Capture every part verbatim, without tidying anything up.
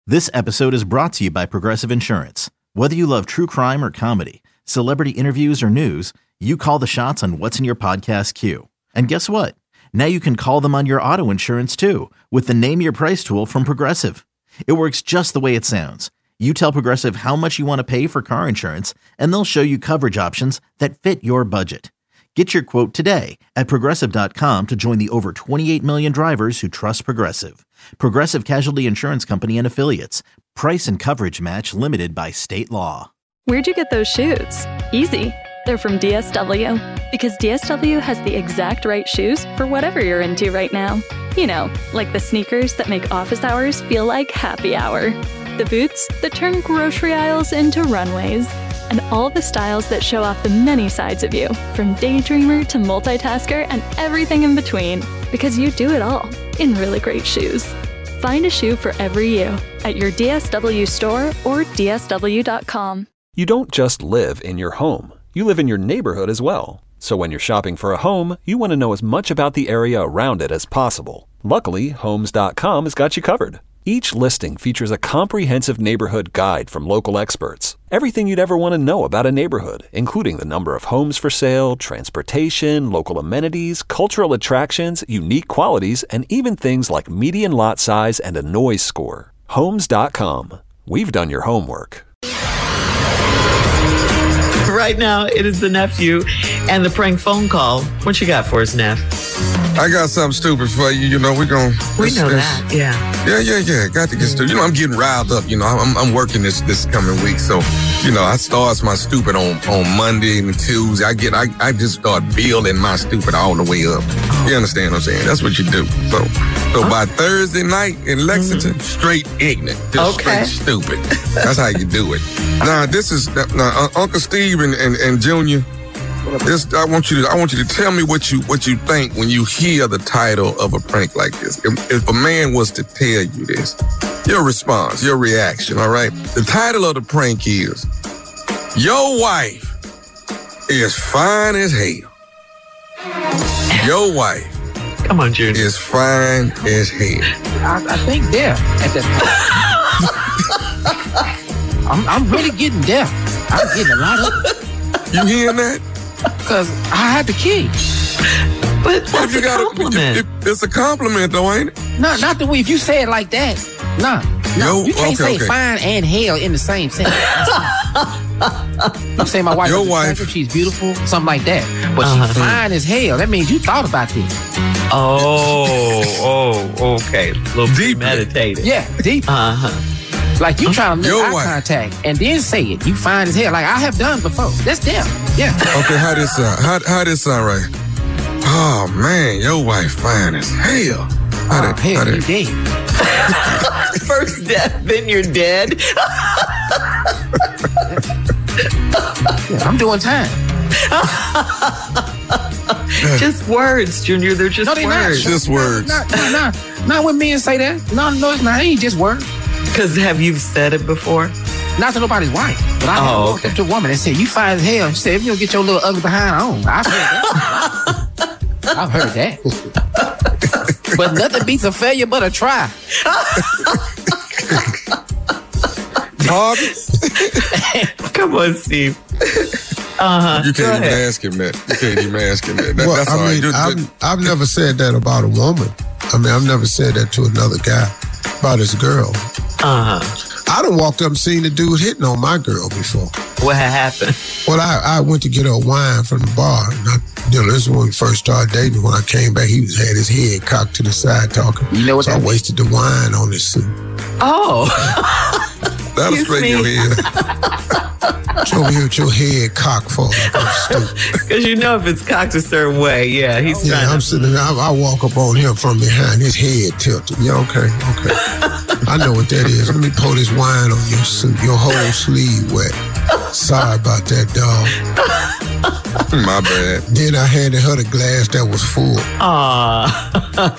This episode is brought to you by Progressive Insurance. Whether you love true crime or comedy, celebrity interviews or news, you call the shots on what's in your podcast queue. And guess what? Now you can call them on your auto insurance too with the Name Your Price tool from Progressive. It works just the way it sounds. You tell Progressive how much you want to pay for car insurance, and they'll show you coverage options that fit your budget. Get your quote today at Progressive dot com to join the over twenty-eight million drivers who trust Progressive. Progressive Casualty Insurance Company and Affiliates. Price and coverage match limited by state law. Where'd you get those shoes? Easy. They're from D S W. Because D S W has the exact right shoes for whatever you're into right now. You know, like the sneakers that make office hours feel like happy hour. The boots that turn grocery aisles into runways. And all the styles that show off the many sides of you, from daydreamer to multitasker and everything in between. Because you do it all in really great shoes. Find a shoe for every you at your D S W store or D S W dot com. You don't just live in your home. You live in your neighborhood as well. So when you're shopping for a home, you want to know as much about the area around it as possible. Luckily, Homes dot com has got you covered. Each listing features a comprehensive neighborhood guide from local experts. Everything you'd ever want to know about a neighborhood, including the number of homes for sale, transportation, local amenities, cultural attractions, unique qualities, and even things like median lot size and a noise score. Homes dot com. We've done your homework. Right now, it is the nephew and the prank phone call. What you got for us, Neff? I got something stupid for you. You know, we're going to... We know that, yeah. Yeah, yeah, yeah. Got to get stupid. You know, I'm getting riled up. You know, I'm, I'm working this this coming week. So, you know, I start my stupid on, on Monday and Tuesday. I get, I, I just start building my stupid all the way up. You understand what I'm saying? That's what you do. So, so by Thursday night in Lexington, mm-hmm. straight ignorant. Just okay. straight stupid. That's how you do it. Now, this is... Now, uh, Uncle Steve and, and, and Junior... This, I want you to I want you to tell me what you what you think when you hear the title of a prank like this. If, if a man was to tell you this, your response, your reaction, all right? The title of the prank is, your wife is fine as hell. Your wife Come on, Junior. is fine as hell. I, I think there at that point. I'm, I'm really getting there. I'm getting a lot of it. You hearing that? Because I had the key. But that's What if you a got compliment. It, it, it's a compliment, though, ain't it? No, not the way. If you say it like that, nah. No, Yo, you can't okay, say okay. fine and hell in the same sentence. You say my wife Your is wife- attractive, she's beautiful, something like that. But Uh-huh. she's fine as hell. That means you thought about this. Oh, oh, okay. A little Deeply. meditated. Yeah, deep. Uh-huh. Like you trying to make Your eye wife. contact and then say it. You fine as hell. Like I have done before. That's them. Yeah. Okay, how this sound? How, how this sound right? Oh, man, your wife fine as hell. How Oh, that, hell, how you that, dead. First death, then you're dead. Yeah, I'm doing time. Just words, Junior. They're just No, they not. words. Just words. No, no, no. Not when men say that. No, no, it's not. It ain't just words. Because have you said it before? Not to nobody's wife. But I Oh, have walked okay. up to a woman and said, you fine as hell. She said, if you don't get your little ugly behind on. I've heard that. I've heard that. But nothing beats a failure but a try. Harvey? Come on, Steve. Uh-huh. You Go can't even ahead. ask him that. You can't even ask him that. that Well, that's all I right. mean, Just- I've, just- I've never said that about a woman. I mean, I've never said that to another guy about his girl. Uh-huh. I done walked up and seen the dude hitting on my girl before. What had happened? Well, I, I went to get her a wine from the bar. And I, you know, this is when we first started dating. When I came back, he was had his head cocked to the side talking. You know what so I that means? wasted the wine on his suit. Oh. that'll excuse straighten your me. head. So over here with your head cocked for Because you know if it's cocked a certain way, yeah, he's Yeah, trying I'm to... sitting there. I, I walk up on him from behind, his head tilted. Yeah, okay, okay. I know what that is. Let me pour this wine on your suit, your whole sleeve wet. Sorry about that, dog. My bad. Then I handed her the glass that was full. Aw.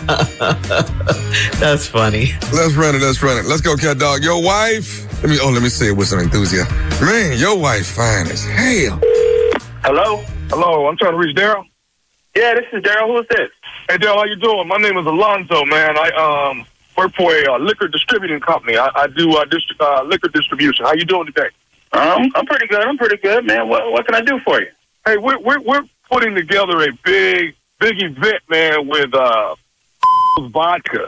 That's funny. Let's run it. Let's run it. Let's go, cat dog. Your wife. Let me. Oh, let me say it with some enthusiasm. Man, your wife fine as hell. Hello? Hello, I'm trying to reach Daryl. Yeah, this is Daryl. Who is this? Hey, Daryl, how you doing? My name is Alonzo, man. I um, work for a uh, liquor distributing company. I, I do uh, dist- uh, liquor distribution. How you doing today? Um, I'm pretty good. I'm pretty good, man. What, what can I do for you? Hey, we're, we're, we're putting together a big, big event, man, with uh, vodka.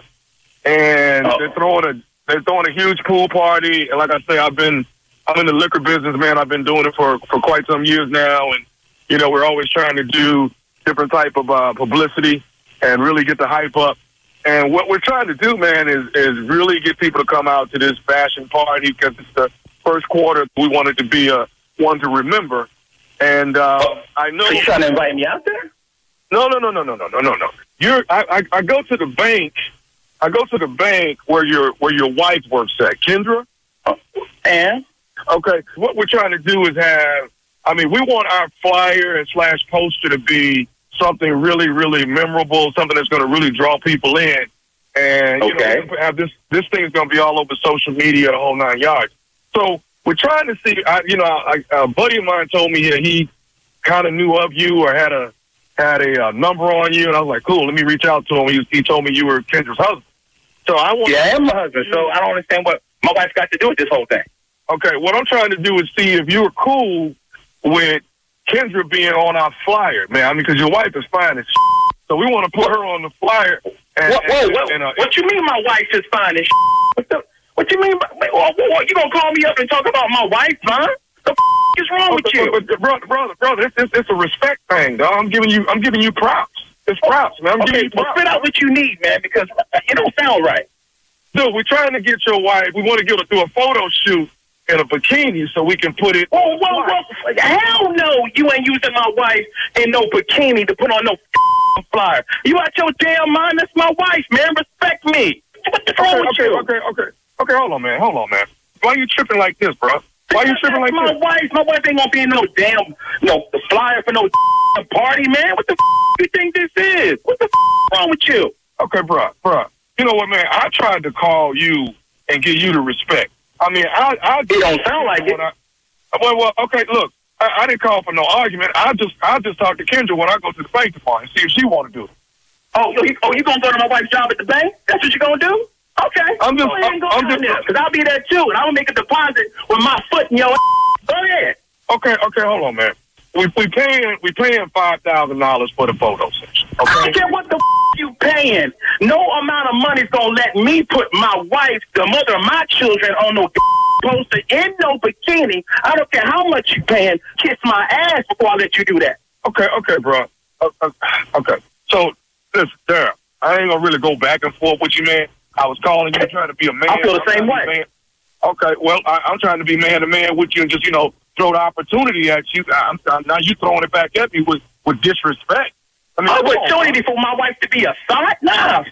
And oh. they're throwing a they're throwing a huge pool party. And like I say, I've been I'm in the liquor business, man. I've been doing it for, for quite some years now. And, you know, we're always trying to do different type of uh, publicity and really get the hype up. And what we're trying to do, man, is, is really get people to come out to this fashion party because it's the first quarter. We want it to be a one to remember. And uh, oh, I know. So you trying to invite me out there? No, no, no, no, no, no, no, no, no. You're. I, I, I go to the bank. I go to the bank where your where your wife works at, Kendra. Oh, and okay, what we're trying to do is have. I mean, we want our flyer and slash poster to be something really, really memorable, something that's going to really draw people in. And, you okay. know, have this, this thing is going to be all over social media, the whole nine yards. So we're trying to see, I, you know, I, a buddy of mine told me that he kind of knew of you or had a had a uh, number on you. And I was like, cool, let me reach out to him. He, he told me you were Kendra's husband. So I want Yeah, I am my husband. So I don't understand what my wife's got to do with this whole thing. Okay, what I'm trying to do is see if you were cool with Kendra being on our flyer, man. I mean, because your wife is fine as shit. So we want to put her on the flyer. And, what, whoa, and, what, and, uh, what you mean my wife is fine as shit? What, the, what you mean? By, wait, what, what, you going to call me up and talk about my wife, huh? The f*** is wrong with you? But, but, brother, brother, brother, it's, it's, it's a respect thing, dog. I'm giving you I'm giving you props. It's props, man. I'm okay, giving you props. Well, spit out what you need, man, because it don't sound right. Dude, we're trying to get your wife. We want to get her through a photo shoot in a bikini so we can put it. Whoa, whoa, whoa. Hell no, you ain't using my wife in no bikini to put on no f- flyer. You out your damn mind? That's my wife, man. Respect me. What's wrong okay, with okay, you? Okay, okay, okay. Hold on, man. Hold on, man. Why you tripping like this, bro? Why you tripping like my this? My wife, my wife ain't gonna be in no damn no flyer for no party, man. What the f- you think this is? What the f- wrong with you? Okay, bro, bro. You know what, man? I tried to call you and give you the respect. I mean, I, I it don't sound like it. I, well, well, okay. Look, I, I didn't call for no argument. I just, I just talk to Kendra when I go to the bank tomorrow and see if she want to do it. Oh, you, oh, you gonna go to my wife's job at the bank? That's what you gonna do? Okay. I'm just, go ahead and go I'm down just, there, because I'll be there too, and I'm gonna make a deposit with my foot in your ass. Go ahead. Okay, okay, hold on, man. We we paying we paying five thousand dollars for the photo session. Okay? I don't care what the f- you paying. No amount of money's gonna let me put my wife, the mother of my children, on no poster in no bikini. I don't care how much you paying. Kiss my ass before I let you do that. Okay, okay, bro. Uh, uh, okay, so listen, Darryl, I ain't gonna really go back and forth with you, man. I was calling you trying to be a man. I feel the same way. Okay, well, I, I'm trying to be man to man with you and just, you know, throw the opportunity at you. I'm, I'm, now you throwing it back at me with, with disrespect. I mean, opportunity for my wife to be a thought? Nah,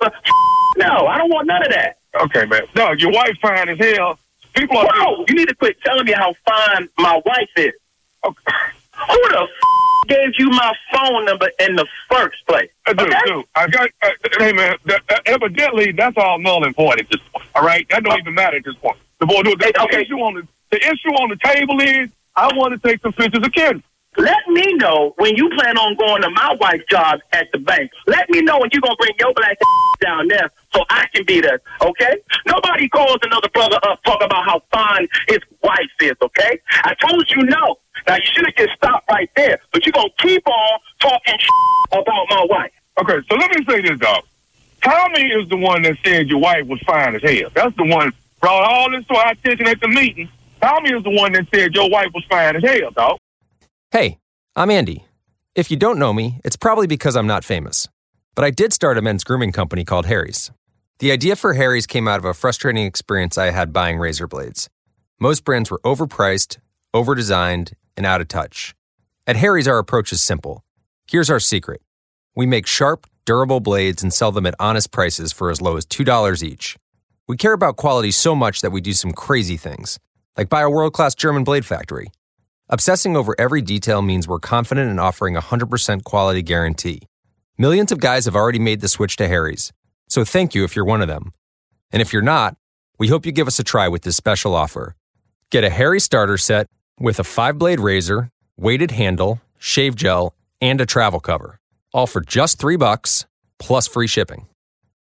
no, I don't want none of that. Okay, man. No, your wife fine as hell. People are. Whoa, you need to quit telling me how fine my wife is. Okay. Who the f- gave you my phone number in the first place? Uh, dude, okay? dude, I got. Uh, hey, man. That, uh, evidently, that's all null and void at this point. All right, that don't even matter at this point. The boy, the, the, okay. the issue on the the issue on the table is I want to take some pictures of Kendra. Let me know when you plan on going to my wife's job at the bank. Let me know when you're going to bring your black down there so I can be there, okay? Nobody calls another brother up talking about how fine his wife is, okay? I told you no. Now, you should have just stopped right there, but you're going to keep on talking about my wife. Okay, so let me say this, dog. Tommy is the one that said your wife was fine as hell. That's the one brought all this to our attention at the meeting. Tommy is the one that said your wife was fine as hell, dog. Hey, I'm Andy. If you don't know me, it's probably because I'm not famous. But I did start a men's grooming company called Harry's. The idea for Harry's came out of a frustrating experience I had buying razor blades. Most brands were overpriced, overdesigned, and out of touch. At Harry's, our approach is simple. Here's our secret. We make sharp, durable blades and sell them at honest prices for as low as two dollars each. We care about quality so much that we do some crazy things, like buy a world-class German blade factory. Obsessing over every detail means we're confident in offering a one hundred percent quality guarantee. Millions of guys have already made the switch to Harry's, so thank you if you're one of them. And if you're not, we hope you give us a try with this special offer. Get a Harry's starter set with a five-blade razor, weighted handle, shave gel, and a travel cover, all for just three bucks plus free shipping.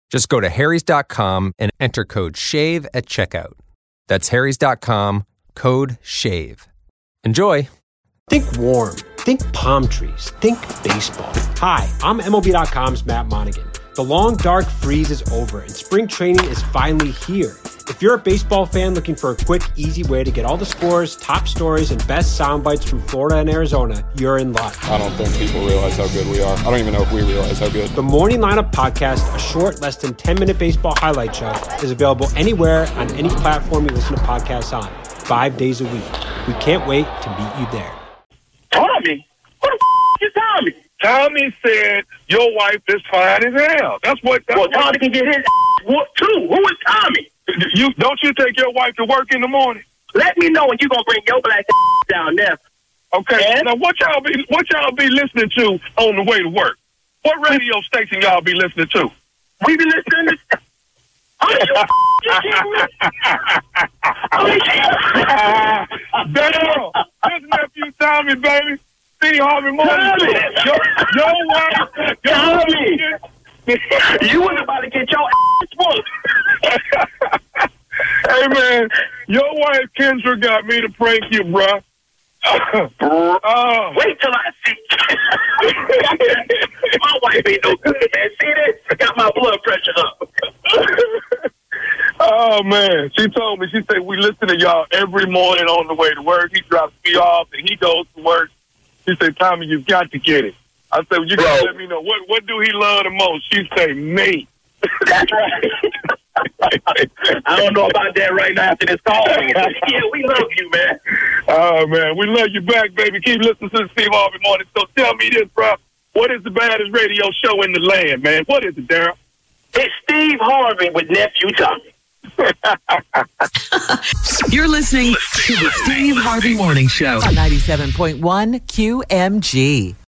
Just go to harrys dot com and enter code SHAVE at checkout. That's harrys dot com, code SHAVE. Enjoy. Think warm. Think palm trees. Think baseball. Hi, I'm M L B dot com's Matt Monaghan. The long, dark freeze is over, and spring training is finally here. If you're a baseball fan looking for a quick, easy way to get all the scores, top stories, and best sound bites from Florida and Arizona, you're in luck. I don't think people realize how good we are. I don't even know if we realize how good. The Morning Lineup Podcast, a short, less than ten-minute baseball highlight show, is available anywhere on any platform you listen to podcasts on, five days a week. We can't wait to meet you there. Tommy? Who the f*** is Tommy? Tommy said your wife is fine as hell. That's what. That's well, Tommy what, can get his whooped too. Who is Tommy? You don't you take your wife to work in the morning? Let me know when you gonna bring your black down there. Okay. And? Now what y'all be what y'all be listening to on the way to work? What radio station y'all be listening to? We be listening to. Are you f***ing kidding me? Damn, this nephew Tommy, baby. Steve Harvey Morning. Your, your wife. Your Tommy. You was about to get your ass whooped. Hey, man, your wife Kendra got me to prank you, bruh. uh, Wait till I see. My wife ain't no good, man. See this? Got my blood pressure up. Oh, man. She told me, she said, we listen to y'all every morning on the way to work. He drops me off and he goes to work. She said, Tommy, you've got to get it. I said, well, you got to let me know. What What do he love the most? She said, me. That's right. I don't know about that right now after this call. Yeah, we love you, man. Oh, man. We love you back, baby. Keep listening to the Steve Harvey Morning. So tell me this, bro. What is the baddest radio show in the land, man? What is it, Daryl? It's Steve Harvey with Nephew Tommy. You're listening to the Steve Harvey Morning Show on ninety-seven point one Q M G.